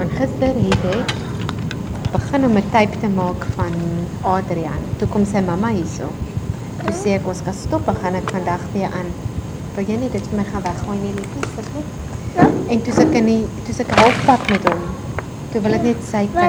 Want gister het ek begin om 'n tape te maak van Adrian. Toe kom sy mamma hierso. Toe sê ek ons kan stop, dan gaan ek vandag weer aan. Wil jy nie dit vir my gaan weggooi nie, liefie, asseblief? Ja. En toe ek halfpad met hom. Toe wil ek net sy kyk.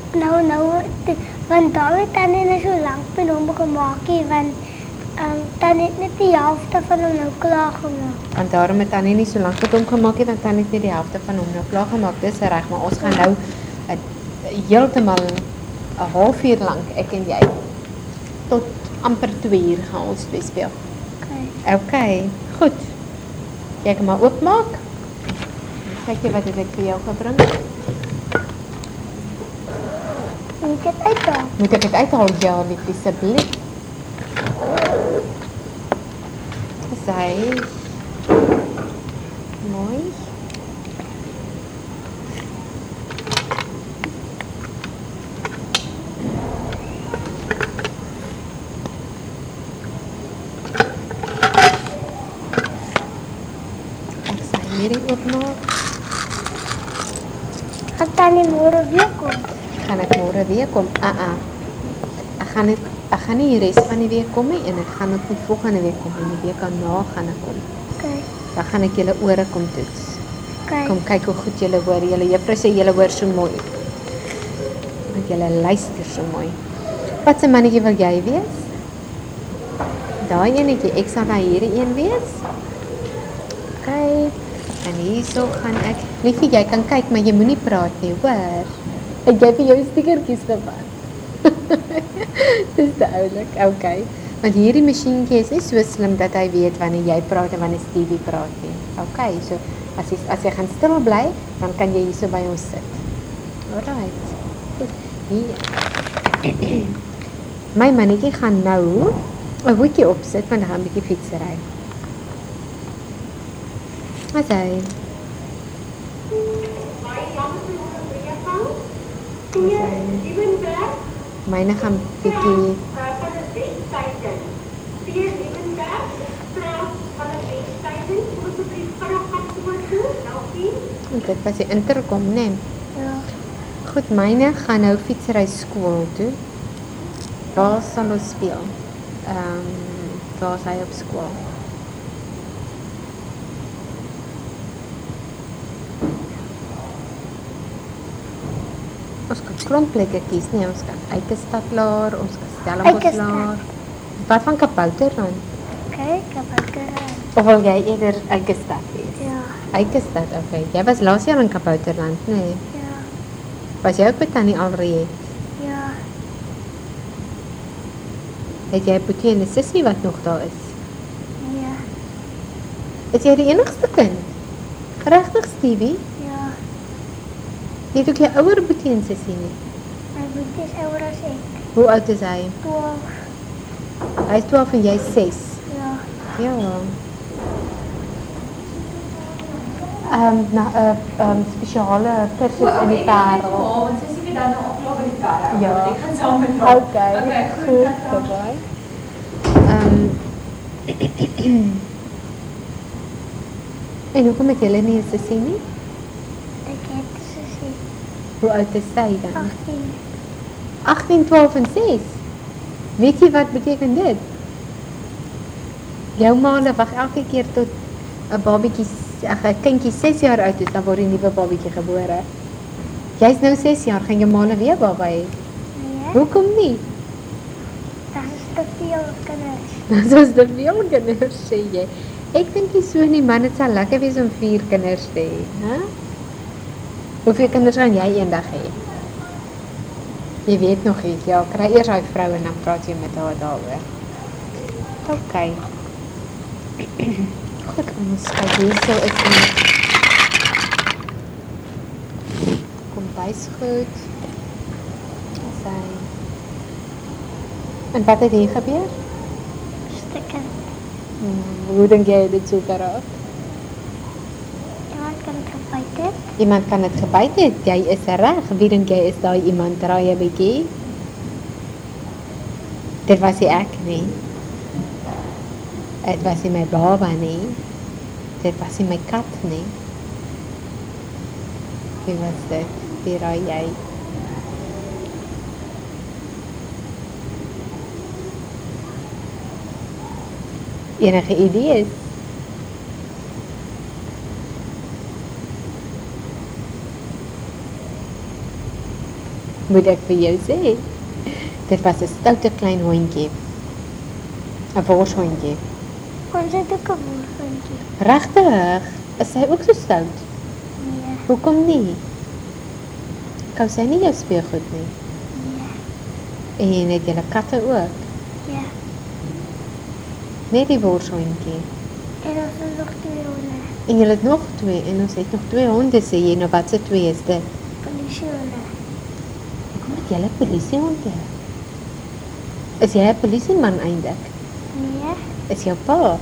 Want daar het Tannie net so lank met hom gemaak, want Tannie het net die helfte van hom nou klaar gemaak. Want daarom het Tannie nie so lank met hom gemaak nie, want Tannie het net die helfte van hom nou klaar gemaak. Dis reg, maar ons gaan nou heeltemal 'n halfuur lank, ek en jy, tot amper 2 uur gaan ons speel. Okay, goed. Jy kan maar oopmaak. Kyk jy wat het ek vir jou gebring? Moet ek dit uithaal? Moet ek dit uithaal? Ja, liefie, asseblief. Sy mooi. Ek sal hierdie oopmaak. Gaan Tannie môre weer kom? Gaan ek môre weer kom? Ek gaan nie die res van die week kom nie en ek gaan ook nie volgende week kom nie. Die week daarna gaan ek kom. Okay. Dan gaan ek julle ore kom toets. Okay. Kom kyk hoe goed julle hoor. Julle juffrou sê julle hoor so mooi. Want julle luister so mooi. Wat 'n mannetjie wil jy wees? Daai enetjie, ek sal nou hierdie een wees. Kyk. En hierso gaan ek. Liefie, jy kan kyk, maar jy moenie praat nie, hoor. Ek jy vir jou stickertjies gevat. Dis te oulik. Okay. Want hierdie masjienkie is nie so slim dat hy weet wanneer jy praat en wanneer Stevie praat nie. Okay, so as jy gaan stil bly, dan kan jy hierso by ons sit. Alright. Goed. Hier. My mannetjie gaan nou 'n hoedjie opsit want hy gaan 'n bietjie fietsry. Wat hy? Myne gaan bietjie dit was die interkom, né? Ja. Goed, myne gaan nou fietsry skool toe. Waar sal ons speel? Waar is hy op skool? Ons kan klomp plekke kies, nee, ons kan Eikestadlaar, ons kan Stellenboschlaar. Wat van Kabouterland? Okay, Kabouter. Of wil jy eerder Eikestad wees? Ja. Eikestad, okay. Jy was laas jaar in Kabouterland, nee. Ja. Was jy ook by Tannie Alriet? Ja. Het jy 'n boetie en 'n sussie wat nog daar is? Ja. Is jy die enigste kind? Regtig, Stevie? Ja. Jy het ook jou ouer boetie en sussie nie. My boetie is ouer as ek. Hoe oud is hy? 12. Hy is 12 en jy is 6. Ja. Ja. Spesiale kursus in die Parel. Want sy sê vir dan nou opklaar by die Parel. Ja. Ek gaan saam met haar. Okay, goed, bye. En hoekom het julle nie 'n sussie nie? Ek het sussie. Hoe oud is sy dan? 18. 18, 12 en 6. Weet jy wat beteken dit? Jou ma wag elke keer tot 'n babatjie, 'n kindjie 6 jaar oud is, dan word 'n nuwe babatjie gebore. Jy's nou 6 jaar, gaan jou ma weer baba hê. Nee. Hoekom nie? Dat is te veel kinders. Dit is te veel kinders, sê jy. Ek dink nie so nie, man, dit sal lekker wees om 4 kinders te hê, hè? Hoeveel kinders gaan jy eendag hê? Jy weet nog nie, ja, kry eers daai vrou en dan praat jy met haar daaroor. Okay. Goed, ons kyk hierso is die kombuisgoed. Sy. En wat het hier gebeur? Stukken. Hoe dink jy dit so geraak? Iemand kan het gebyt het. Iemand kan dit gebyt het. Jy is reg. Wie dink jy is daai iemand? Raai 'n bietjie. Dit was nie ek nie. Dit was nie my baba nie. Dit was nie my kat nie. Wie was dit? weer raai jy? Enige idees? Moet ek vir jou sê? Dit was 'n stoute klein hondjie. 'n Worshondjie. Ons het ook 'n woordjie. Regtig? Is sy ook so stout? Nee, Hoekom nie? Kou sy nie jou speelgoed nie? nee, En het julle katte ook? ja. Net die worshondjie. En ons het nog 2 honde. En julle het nog 2 en ons het nog 2 honde sê jy, nou wat se 2 is dit? Polisiehonde. Kom met julle polisiehonde. Is jy 'n polisieman eintlik? Nee, Is jou pa? want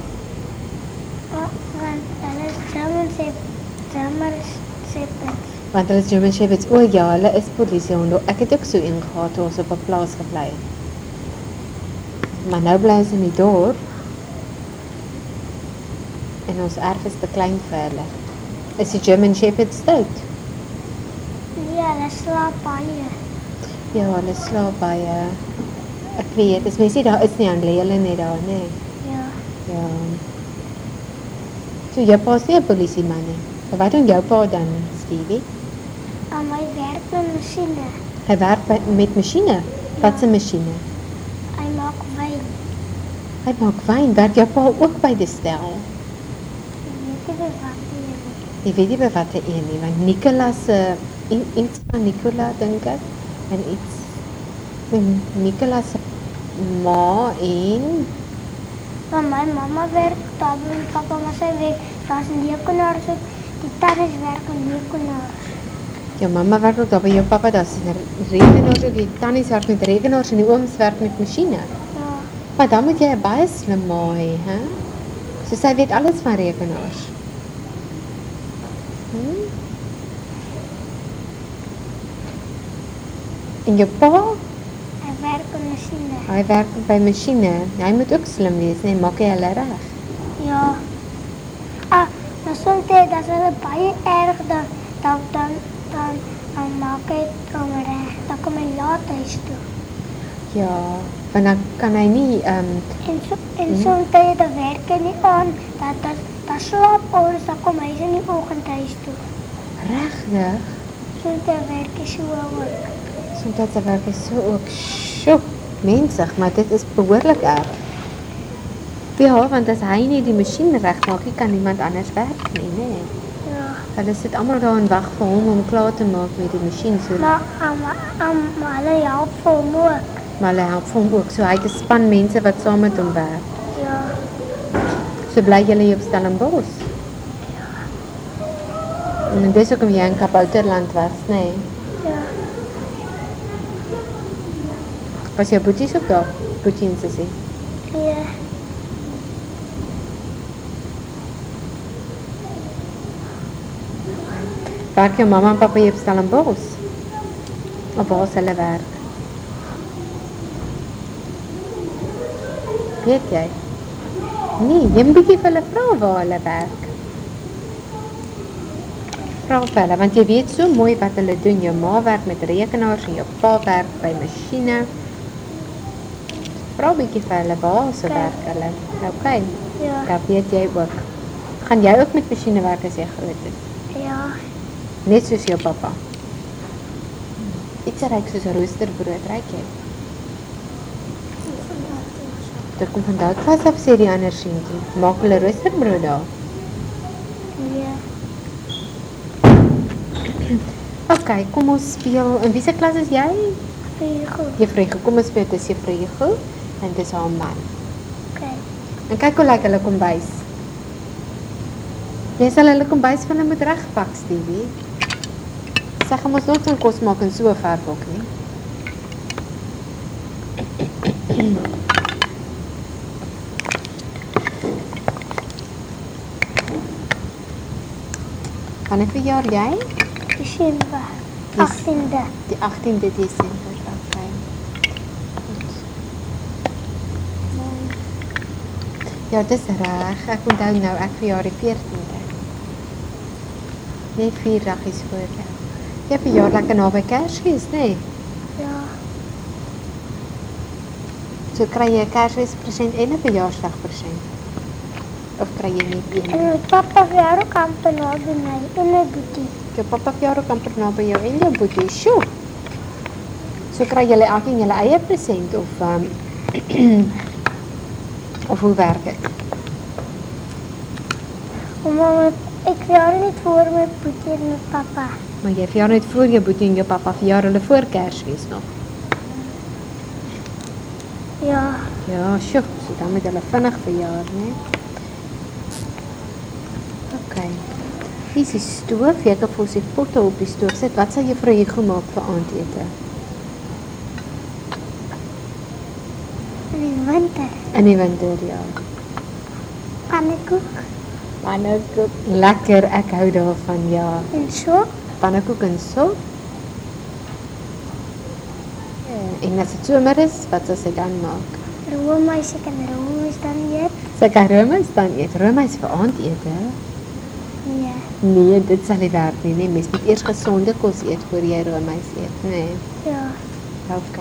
hulle is German Shepherds. Want hulle is German Shepherds. O ja, hulle is polisiehonde. Ek het ook so een gehad toe ons op 'n plaas gebly het. Maar nou bly ons in die dorp. En ons erf is te klein vir hulle. Is die German Shepherd stout? Nee, hulle slaap baie. Ja, hulle slaap baie. Ek weet, as mens nie daar is nie, dan lê hulle net daar, nee. Ja, Ja. So jou pa is nie 'n polisieman nie. Maar wat doen jou pa dan, Stevie? en my werk met masjiene. Hy werk met masjiene. Wat 'n masjiene? Hy maak wyn. Hy maak wyn. Werk jou pa ook by die stel? Ek weet nie wat nie. Jy weet nie by watter een nie, want Nicolas, iets van Nicola dink ek, en iets, Nicolas se ma en, Maar my mamma werk daar by my papa, maar sy werk, daar's 'n rekenaar, so die tannies werk aan rekenaars. jou mamma werk ook daar by jou papa, daar's 'n rekenaar, ook die tannies werk met rekenaars en die ooms werk met masjiene. Ja, Maar dan moet jy 'n baie slim ma hê, hè? So sy weet alles van rekenaars. En jou pa? hy werk aan masjiene. Hy werk by masjiene. Hy moet ook slim wees, nee, maak hy hulle reg. Ja. Maar soms dat hulle baie erg dan maak hy dan reg. Dan kom hy laat huis toe. Ja, want dan kan hy nie, En soms dan werk hy nie aan, dat slaap ons, dan kom hy in die oggend huis toe. regtig, Soms werk hy so ook. sodat sy werk is so ook, sjoe, mensig, maar dit is behoorlik erg. Ja, want as hy nie die masjien reg maak, kan niemand anders werk nie, nee. Ja. Hulle sit almal daar en wag vir hom om klaar te maak met die masjien, so, Maar hulle help vir hom ook. maar hulle help vir hom ook, so hy het 'n span mense wat saam met hom werk. Ja. So bly julle hier op Stellenbosch? En dis hoekom jy in Kabouterland was, nee. Ja. Was jou boeties ook daar? Boetie en sussie? Ja. Werk jou mamma en papa hier op Stellenbosch? Of waar is hulle werk? Weet jy? Nee, jy moet bietjie vir hulle vra waar hulle werk. Vra vir hulle, want jy weet so mooi wat hulle doen. Jou ma werk met rekenaars en jou pa werk by masjiene. Vra bietjie vir hulle waar so werk hulle. Okay. Ja. Dat weet jy ook. Gaan jy ook met masjiene werk as jy groot is? Ja. Net soos jou papa. Iets ryk soos 'n roosterbrood, ryk jy? Dit kom van daai klas af, sê die ander seentjie. Maak hulle roosterbrood daar? Ja. Okay, kom ons speel. In wiese klas is jy? Goed. Juffrou Hugo, kom ons speel dis Juffrou Hugo en dis haar man. Okay. En kyk hoe lyk hulle kombuis. Jy sal hulle kombuis van hulle moet regpak, Stevie. Sê gaan ons nooit 'n kos maak en so ver bok nie. Wanneer verjaar jy? Desember. Dis- 18de. Die 18de Desember. Okay. Goed. Ja, dis reg. Ek onthou nou ek verjaar die 14de. Net 4 dagies voor jou. Jy verjaar lekker naby Kersfees, nee? Ja. So kry jy 'n Kersfeespresent en 'n verjaarsdagpresent. Of kry jy net een? En my papa verjaar ook amper naby my en my boetie. Jou pappa verjaar ook amper naby jou en jou boetie. Sjoe. So kry julle elkeen julle eie present of of hoe werk dit? Omdat ek verjaar niet voor my boetie en my papa. Maar jy verjaar net voor jou boetie en jou pappa verjaar hulle voor Kersfees nog. Ja. Ja, sjoe, so dan moet hulle vinnig verjaar, né? OK. Hier is die stoof. Jy kan vir ons die potte op die stoof sit. Wat sal juffrou Hugo maak vir aandete? In die winter. In die winter, ja. Pannekoek Pannekoek. Lekker, ek hou daarvan, ja. en so. Pannekoek en sop. En as dit somer is, wat sal sy dan maak? Roomys, ek kan roomys dan eet. Sy kan roomys dan eet. Roomys vir aandete? Nee. Nee, dit sal nie werk nie, nee. Mens moet eers gesonde kos eet voor jy roomys eet, nee. Ja. OK.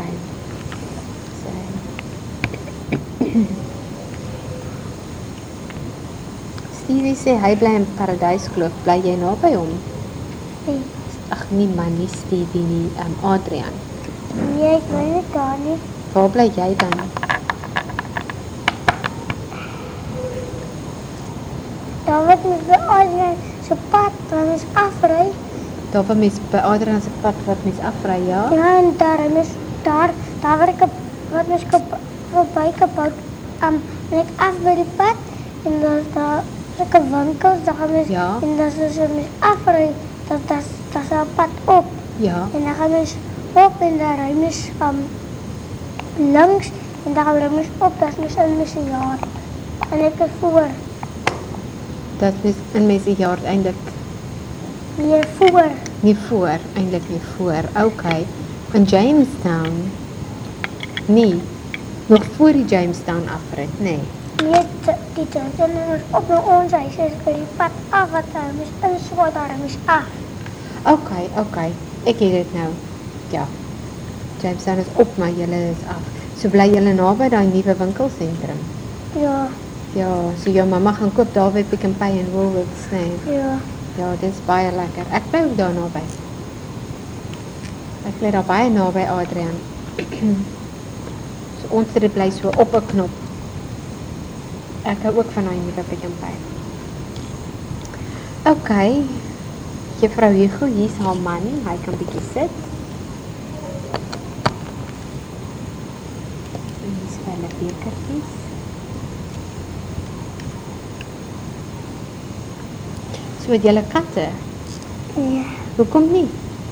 Stevie sê hy bly in Paradyskloof. Bly jy naby hom? Nee. Ag nee man, nie Stevie nie, Adrian. Nee, ek weet nie daar nie. Waar bly jy dan? Daar wat mens by Adrian se pad, dan is afry. Daar waar mens by Adrian se pad wat mens afry, ja? Ja, en daar is daar waar ek wat mens verby kapot. En ek af by die pad en dan is daar sulke winkels, daar gaan mens Ja. en dan is mens afry, dat is 'n pad op. Ja. En dan gaan mens op en dan ry mens links en dan gaan mens op, dat is mens in mens jaar. En ek is voor. Dat mens in mens se jaar eintlik Nee, voor. nie voor, eintlik nie voor. OK. In Jamestown. Nee. Nog voor die Jamestown afrit, nee. Nee, die en ons op na ons huis is by die pad af wat mens in swat daar mens af. OK. Ek het dit nou. Ja. Jamestown is op, maar julle is af. So bly julle naby daai nuwe winkelsentrum. Ja, Ja, so jou mamma gaan koop daar by Pick n Pay en Woolworths, nee. ja. Ja, dit is baie lekker. Ek bly ook daar naby. Ek bly daar baie naby Adrian. So ons dit bly so op 'n knop. Ek hou ook van daai nuwe Pick n Pay. OK. Juffrou Hugo, hier's haar man. Hy kan bietjie sit. En hier's hulle bekertjies. So het julle katte. Ja. Hoekom nie?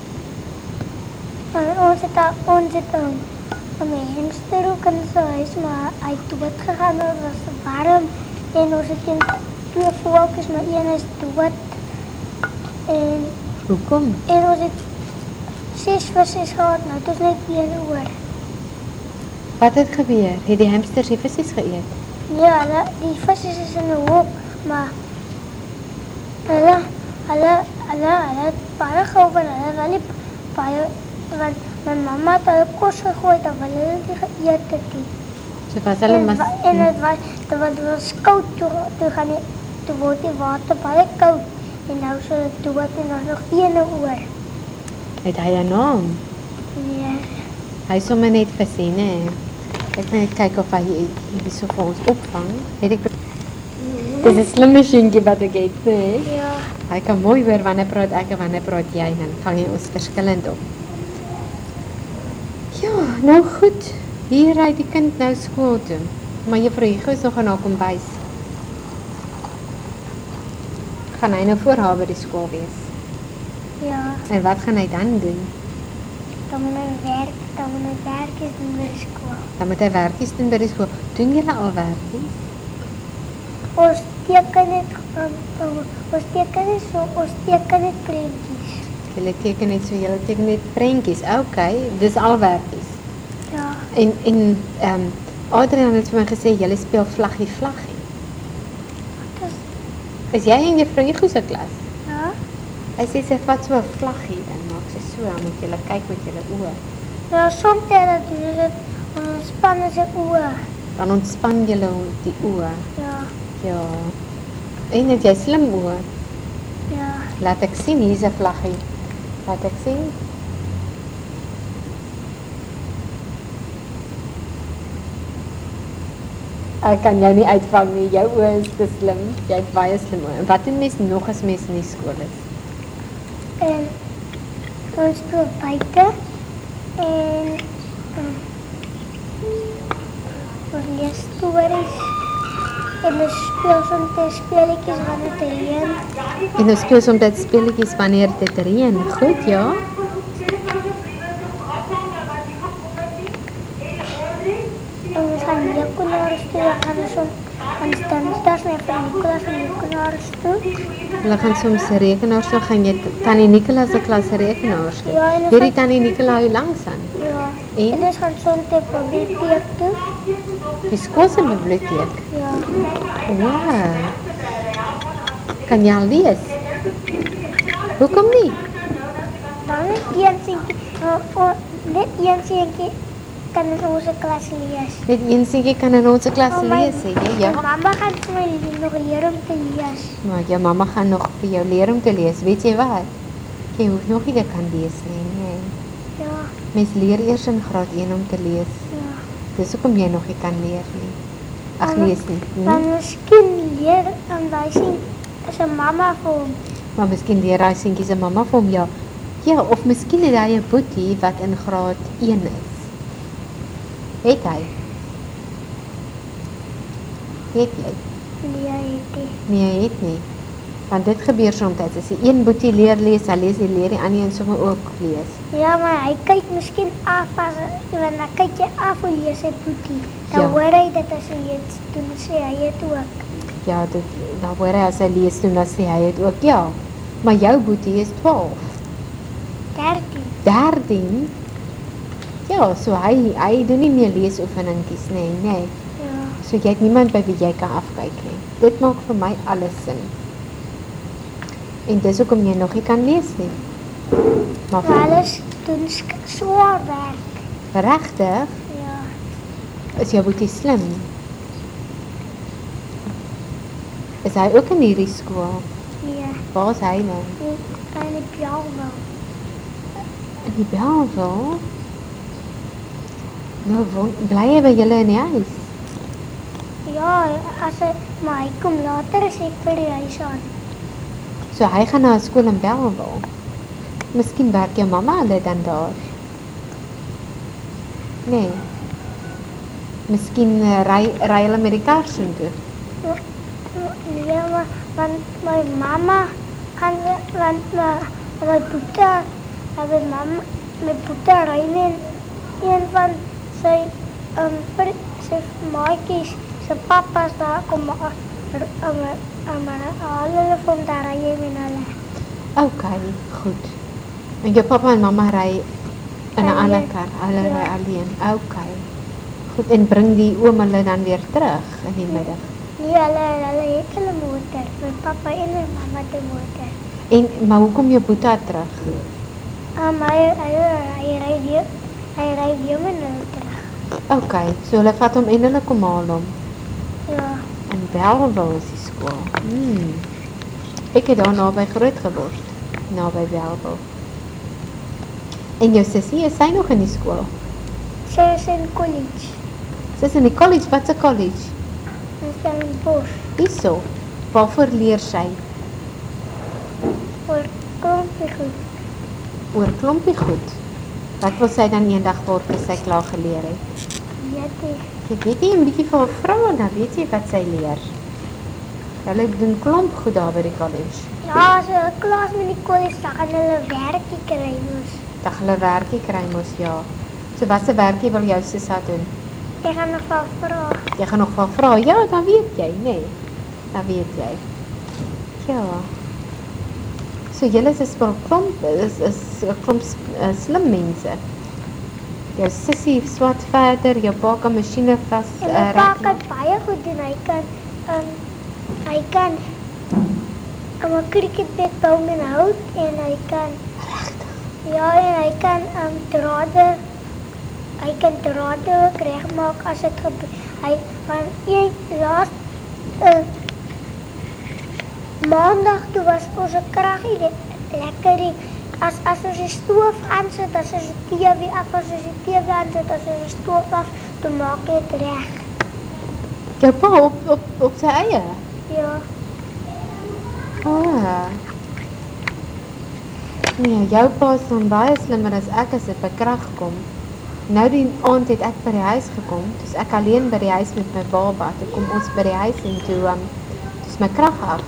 En ons het een hamster ook in sy huis, maar hy het dood gegaan, het was warm. En ons het twee voeltjies, maar een is dood. Hoekom? En ons het 6 visse gehad, nou het ons net een oor. Wat het gebeur? Het die hamsters die visse geëet? Ja, die visse is in 'n hok, maar hulle het baie gehou van hulle, wel nie baie, want my mamma het hulle kos gegooi, dan hulle het nie geëet het nie. So was hulle En mas... het was koud, toe word die water baie koud, en nou is hulle dood, en daar is nog een oor. Het hy 'n naam? Nee, Hy sommer net gesien, hè? Ek gaan net kyk of hy hierdie so vir ons opvang. Het ek... Dis 'n slim masjienkie wat ek het, hè? ja, Hy kan mooi hoor wanneer praat ek en wanneer praat jy, dan vang jy ons verskillend op. Ja, nou goed. Hier ry die kind nou skool toe. Maar juffrou Hugo is nog aan haar kombuis. Gaan hy nou voor haar by die skool wees? ja, En wat gaan hy dan doen? dan moet hy werk is in die skool. Dan moet hy werkies doen by die skool. Doen julle al werkies? Ons teken net prentjies. Julle teken net so, julle teken net prentjies. Okay, dis al werkies. Ja, En Adrian het vir my gesê julle speel vlaggie. dis, Is jy in juffrou Hugo se klas? ja, Hy sê sy vat so 'n vlaggie en maak sy so, dan moet julle kyk met julle oë. Ja, soms dat doen dit ontspannen ze oor. Dan ontspan julle die oë. Ja, Ja. En het jy slim oë? ja. Laat ek sien, hier's 'n vlaggie. Laat ek sien. Ek kan jou nie uitvang nie. Jou oë is te slim. Jy het baie slim oë. En wat doen mens nog as mens in die skool is? En ons speel buiten. En ons lees stories. En ons speel soms spelletjes wanneer het reënt. En ons speel soms dit speletjies wanneer dit reën. Goed, ja. En we gaan Nicolaas toe. Dan gaan we soms aan Stanislas en van Nicolaas en Nicolaas toe. Hulle gaan soms rekenaars toe gaan jy tannie Nicolas se klas rekenaars toe. Ja, en ons Hierdie tannie Nicolas hoe lank aan? Ja. En? En ons gaan soms de bibliotheek toe. Die skool se biblioteek. Ja. Wow. Kan jy al lees? Hoekom nie? Dan net een seentjie kan in onze klas lees. Net een seentjie kan in ons klas Oh, my- lees, hè? Ja. Mama gaan vir my nog leer om te lees. Maar jou mamma gaan nog vir jou leer om te lees. Weet jy wat? Jy hoef nog nie te kan lees nie, nee. Ja, Mens leer eers in graad 1 om te lees. ja. Dis hoekom jy nog nie kan leer nie. Ag lees nie. Dan miskien leer en wij zien zijn mama voor hem. Maar miskien leer hy seentjie se mamma vir hom ja. Ja, of miskien het hy 'n boetie wat in graad 1 is. Het hy? Het jy? Nee, hy het nie. Want dit gebeur soms. As die een boetie leer lees, dan lees die ander een sommer ook lees. Ja, maar hij kijkt misschien af als want dan kijk je af hoe je zijn boetie. Dan Ja. hoor hij dat als hij het doen, sê hij het ook. Ja, dit dan hoor hy as hy lees doen, dan sê hy dit ook. Ja. Maar jou boetie is 12. 13. 13. Ja, so hy doen nie meer leesoefeningetjies nie, nee. Ja. So jy het niemand by wie jy kan afkyk nie. Dit maak vir my alles sin. En dis hoekom jy nog nie kan lees nie. Maar Maar alles doen zwaar werk. regtig Ja. is jou boetie slim. Is hy ook in hierdie skool? Ja. Waar is hy nou? En ik jou wel. In die Bellville? Nou, bly jy by julle in die huis? Ja, maar hij komt later is ik voor de huis aan. So hy gaan na 'n skool in Bellville. Miskien werk jou mamma hulle dan daar. Nee. Miskien ry hulle met die kar soontoe. Ja, maar want mijn mama kan, want mijn poeta, mijn poeta rijden een van zijn maatjes, zijn papa's daar komen hulle van daar rijden met hulle. Okay, goed. En jou pappa en mamma ry in 'n Alleen. ander kar. Hulle Ja. ry alleen. Okay. Goed, en bring die oom hulle dan weer terug in die middag. Nee, hulle het hulle motor. Mijn papa en mijn mama de motor. En maar hoekom jou boeta terug? Maar hij rijdt hier met hulle terug. Okay, so hulle vat hom en hulle kom haal hom. Ja. In Bellville is die skool. Ek het daar naby groot geword. Naby Bellville. En jou sussie, is sy nog in die skool? Sy is in college. Sy is in die college. Wat 'n college? In Stellenbosch. Hierso. Waarvoor leer sy? Voor klompie goed. Oor klompie goed. Wat wil sy dan eendag word as sy klaar geleer het? Jy weet jy 'n bietjie van 'n vrou en dan weet jy wat sy leer. Hulle doen klomp goed daar by die college. Ja, as hulle klaar met die college, dan gaan hulle werkie kry mos. Dat hulle werkie kry mos, ja. So wat se werkie wil jou sussie doen? Ek gaan nog wel vra. Jy gaan nog wel vra. Ja, dan weet jy, nee. Dan weet jy. Ja. So julle is 'n spul klomp is 'n klomp slim mense. Jou sussie swat verder, jou pa kan masjiene vas En my pa kan baie goed doen. Hy kan 'n cricketbed bou met hout en hy kan Regtig. Ja, en hy kan drade ook regmaak as dit gebeur. Hy van maandag toe was ons krag lekker. As ons die stoof aansit, as ons die TV af, as ons die TV aansit, as ons die stoof af, dan maak dit reg. Jou pa op sy eie? Ja. Nee, jou pa is dan baie slimmer as ek as dit by krag kom. Nou die aand het ek by die huis gekom, dus ek alleen by die huis met my baba, toe kom ons by die huis en toe is my krag af.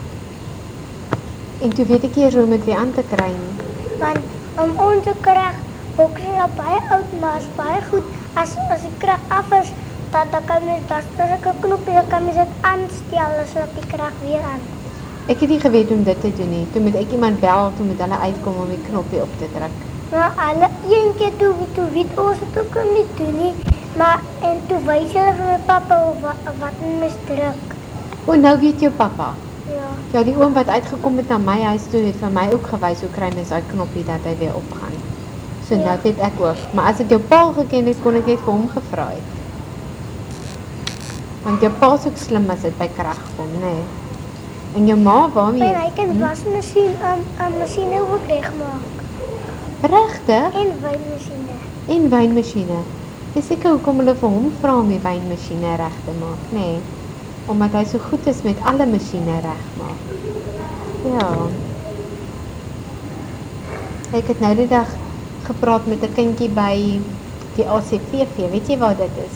En toe weet ek eers hoe om dit weer aan te kry nie. Want onze krag, ook is al baie oud, maar is baie goed. As die krag af is, dan kan mens, dat is ek 'n knopie, dan kan mens dit aanstel, as op die krag weer aan. Ek het nie geweet om dit te doen nie. Toe moet ek iemand bel, toe moet hulle uitkom om die knoppie op te druk. Maar alle een keer toe weet ons het ook nie doen nie. Maar en toe wys hulle vir my pappa wat mens druk. O, nou weet jou pappa. Ja. Ja, die oom wat uitgekom het na my huis toe, het vir my ook gewys hoe kry mens daai knoppie dat hy weer opgaan. So nou weet ek ook. Maar as ek jou pa geken het, kon ek net vir hom gevra het. Want jou pa is ook slim as dit by krag kom, nee. En jou ma, waarmee? En hy kan wasmachine ook regmaak. Regtig? En wynmachine. En wynmasjiene. Dis seker hoekom hulle vir hom vra om die wynmasjiene reg te maak, nê? Nee. Omdat hy so goed is met alle masjiene regmaak. Ja. Ek het nou die dag gepraat met 'n kindjie by die ACVV, weet jy waar dit is?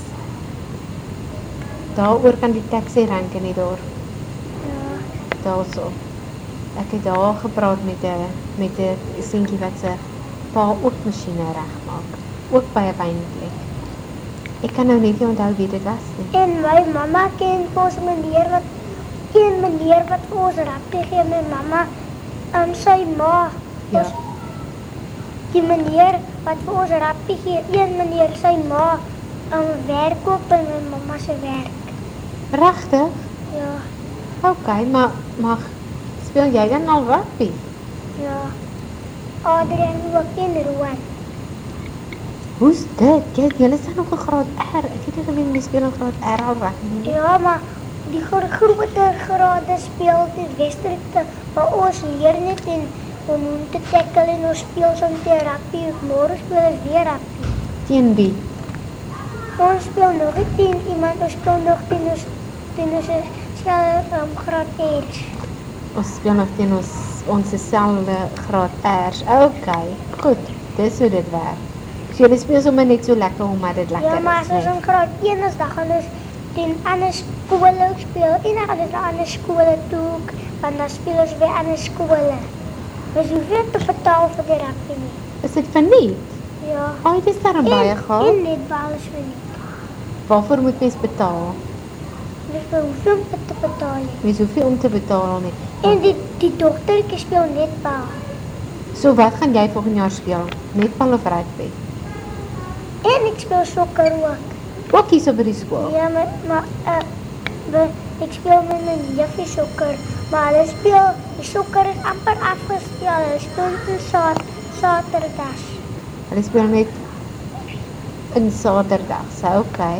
Daar kan die taxi rank in die dorp. Ja. Daarso. Ek het daar gepraat met 'n seentjie wat se pa ook masjiene regmaak. Ook by 'n wynplek. Ek kan nou net nie onthou wie dit was nie. En my mamma ken ons meneer wat vir ons rappie gee, my mamma, sy ma. Ja. Die meneer wat vir ons rappie gee, een meneer, sy ma, werk op in my mamma se werk. Regtig? Ja, Okay, maar speel jy dan al rugby? ja. Adrian ook en Rowan. Hoe's dit? Julle staan nog in graad R. Ek het nie geweet jy speel in graad R al rugby nie. Ja, maar die groter grade speel die wedstryde, maar ons leer net en om te tackle en ons speel soms die rugby, môre speel ons weer rugby. Teen wie? Ons speel nog nie teen iemand, ons speel nog teen ons graad H. Ons speel nog teen ons selfde graad R's. Okay, goed. Dis hoe dit werk. So julle speel sommer net so lekker omdat dit lekker Ja, maar is. as ons in graad 1 is, dan gaan ons teen ander skole ook speel. En dan gaan ons na ander skole toe ook, want dan speel ons by ander skole. Ons hoef nie te betaal vir die rugby nie. Is dit verniet? Ja. Ai, dis daar baie gehad. En netbal is verniet. Waarvoor moet mens betaal? Dus we hoeven om te betalen. Mens hoef nie om te betaal nie. En die dochtertjie speel netbal. So wat gaan jy volgende jaar speel? Netbal of rugby? En ik speel sokker ook. Ook hier so by die skool. Ja, maar ik speel met mijn juffie sokker. Maar hulle speel, die sokker is amper afgestel. Hulle speel in Saterdags. Hulle speel net in Saterdags, okay.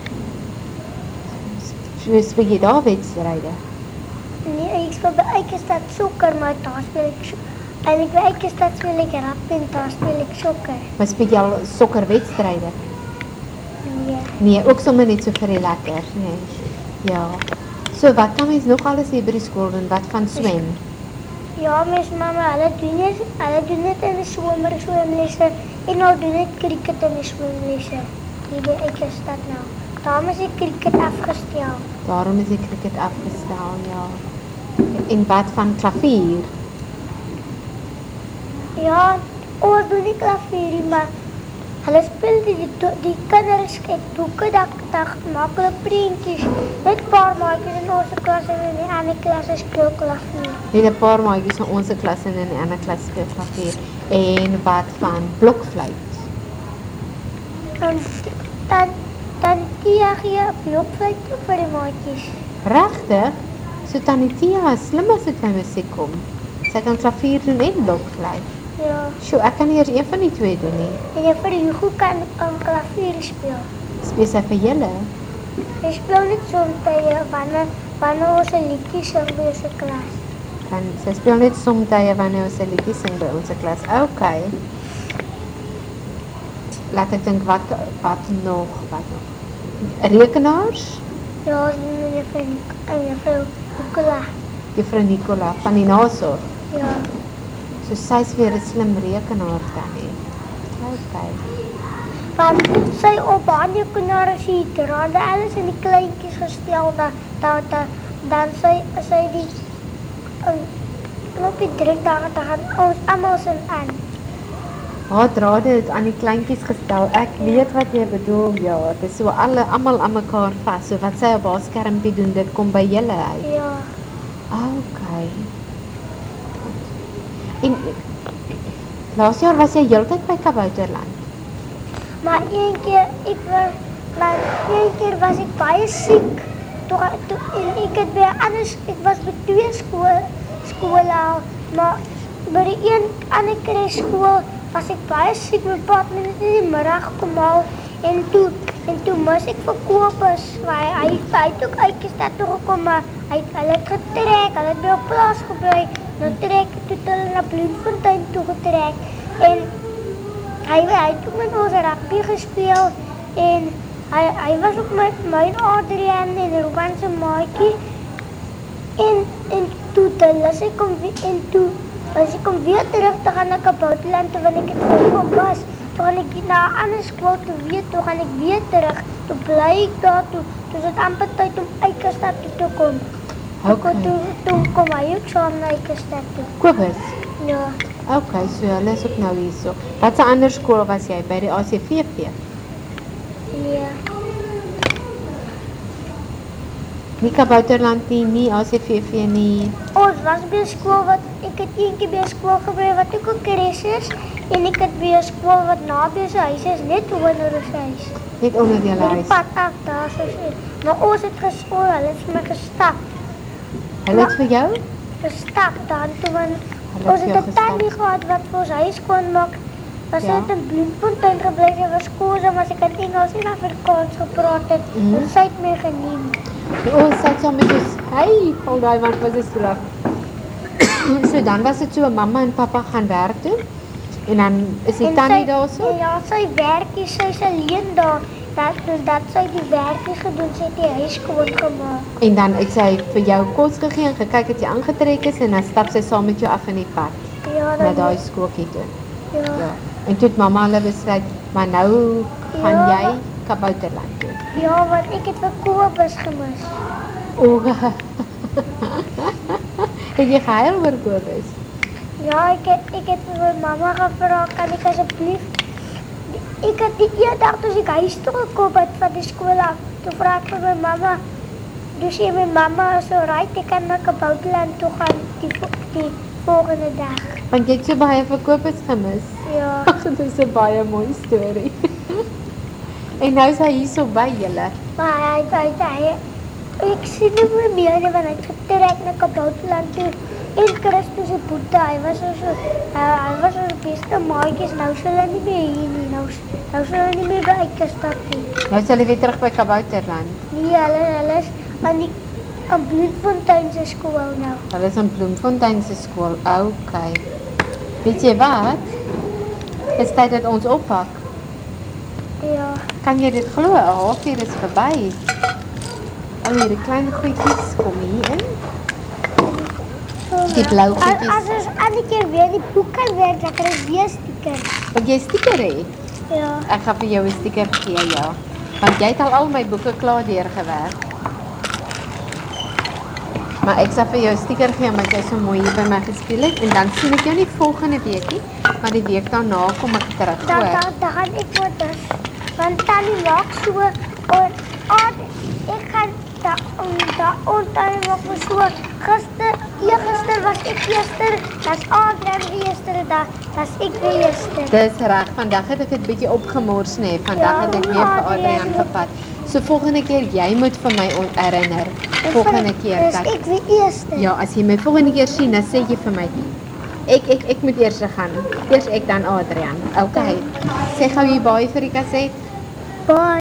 So speel jy daar wedstryde? Nee, ik speel bij Eikestad sokker, maar daar speel ik eigenlijk bij Eikestad speel ik rugby en daar speel ik sokker. Maar speel jy al sokkerwedstryde? Nee. Nee, ook sommer net so vir die lekker, nee. Ja. So wat kan mens nog alles hier by die skool doen? Wat van swem? Ja, mes mama, hulle doen dit in die somer swemlesse en nou doen dit cricket in die swemlesse. Hier by Eikestad nou. Daarom is die cricket afgestel. Daarom is die cricket afgestel, ja. En wat van klavier? Ja, ons doen nie klavier, maar hulle speel die kinders kyk boeke, dat maak hulle prentjies. Net paar maatjies in onze klas en in die ander klasse speel klavier. Net 'n paar maatjies in ons klas en in die ander klas speel klavier. En wat van blokfluit? Dan Tia gee 'n blokfluit toe vir die maatjies. Regtig? So Tannie Tia is slim as dit by musiek kom. Sy kan klavier doen en blokfluit. Ja. Sjoe, ek kan nie eers een van die twee doen nie. En jy vir Hugo kan klavier speel. Speel sy vir julle? Hy speel net soms wanneer ons 'n liedjie sing by ons klas. Dan sy speel net soms wanneer ons 'n liedjie sing by ons klas. Okay. Laat ek dink wat nog? Rekenaars? Ja, en juffrou Nicola. Juffrou Nicola van die nasorg. Ja. So sy's weer 'n slim rekenaar dan hê. Okay. Want sy op haar rekenaar as jy draande alles in die kleintjies gestel dan sy die knopie druk dan gaan ons almal sin aan. Haar drade is aan die kleintjies gestel. Ek weet wat jy bedoel. Ja, dit is so almal aan mekaar vas. So wat sy op haar skermpie doen, dit kom by julle uit. Ja. Okay. En laas jaar was jy heeltyd by Kabouterland. Maar een keer was ek baie siek. En ek was by 2 skole al, maar by die een ander keer skool was ek baie siek. My pa het my net in die middag kom haal en toe moes ek vir Kobus, hy het ook uitgestad toe gekom, maar hulle het getrek, hulle het by op plaas gebly, nou trek toe hulle na Bloemfontein toe getrek en hy het ook met ons rugby gespeel en hy was ook met my en Adrian en Ruben se maatjie en toe as ek kom weer terug te gaan na Kabouterland toe want ek het gekom was, toe gaan ek na 'n ander skool toe gaan ek weer terug, toe bly ek daar toe is dit amper tyd om Eikestad toe te kom. Okay. Toe kom hy ook saam na Eikestad toe. Kobus. Ja. Okay, so hulle is ook nou hierso. Wat 'n ander skool was jy by die ACVV? Ja. Nie Kabouterland nie ACVV nie. Ons was by 'n skool wat ek het eendag by 'n skool gebly wat ook 'n kres is en ek het by 'n skool wat naby sy huis is, net onder sy huis. Net onder die Die huis. pad af daar so. Maar ons het geskool, hulle het vir my gestap. Hulle het vir jou? Gestap dan toe want Hulle ons het het jou 'n tannie gehad wat vir ons huis kon maak. Was Ja. het in Bloemfontein gebly, sy was koos, maar sy kan Engels en Afrikaans gepraat het. En sy het my geneem. Ons sit saam met ons. Hey, al daai man was dit so. So dan was dit so mamma en pappa gaan werk toe. En dan is die tannie daarso. Ja, sy werkie, sy's alleen daar. Dat sy die werkie gedoen, sy het die huis skoon gemaak. En dan het sy vir jou kos gegee en gekyk dat jy aangetrek is en dan stap sy saam met jou af in die pad Ja, na dan daai skooltjie toe. ja. Ja. En toe het mamma hulle besluit, maar nou gaan Ja. jy Kabouterland toe. Ja, want ek het vir Kobus gemis. O. Het jy gehuil oor Kobus? Ja, ek het vir my mamma gevra, kan ek asseblief ek het die een dag toe ek huis toe gekom het van die skool af. Toe vra ek vir my mamma, dus sê my mamma is alright, ek kan na Kabouterland toe gaan die volgende dag. Want jy het so baie vir Kobus gemis. Ja. Ag, dit is 'n baie mooi storie. En nou is hy hierso by julle. Maar ek sien hom nie meer nie, want hy het getrek na Kabouterland toe. En Christus se boete, hy was ons beste maatjies, nou sal hy nie meer hier nie, nou sal hy nie meer by Eikestad nie. Nou sal hy weer terug by Kabouterland. Nee, hulle is aan Bloemfontein se skool nou. Hulle is in Bloemfontein se skool. Okay. Weet jy wat? Dis tyd dat ons oppak. Ja. Kan jy dit glo? 'n Halfuur is verby. Al hierdie klein goedjies kom hier in. Die blou goedjies. As ons ander keer weer die boek kan werk, dan kan ek weer stiker. Wil jy stiker hê? Ja. Ek gaan vir jou 'n stiker gee, ja. Want jy het al my boeke klaar deurgewerk. Maar ek sal vir jou 'n stiker gee omdat jy so mooi hier by my gespeel het en dan sien ek jou nie volgende week nie, maar die week daarna kom ek terug, Dan hoor. gaan ek voor dus. Want tannie maak so ek gaan tannie maak so gister was ek gister, dat Adrian gister, dat ek gister. Dis reg, vandag het ek dit bietjie opgemors nê. Vandag het ek weer vir Adrian gevat. So volgende keer jy moet vir my herinner. Volgende keer Dus dat ek wie eerste. ja, as jy my volgende keer sien, dan sê jy vir my Ek moet eers gaan. Eers ek dan Adrian. Okay. Sê gou hier baie vir die kaset. Bye.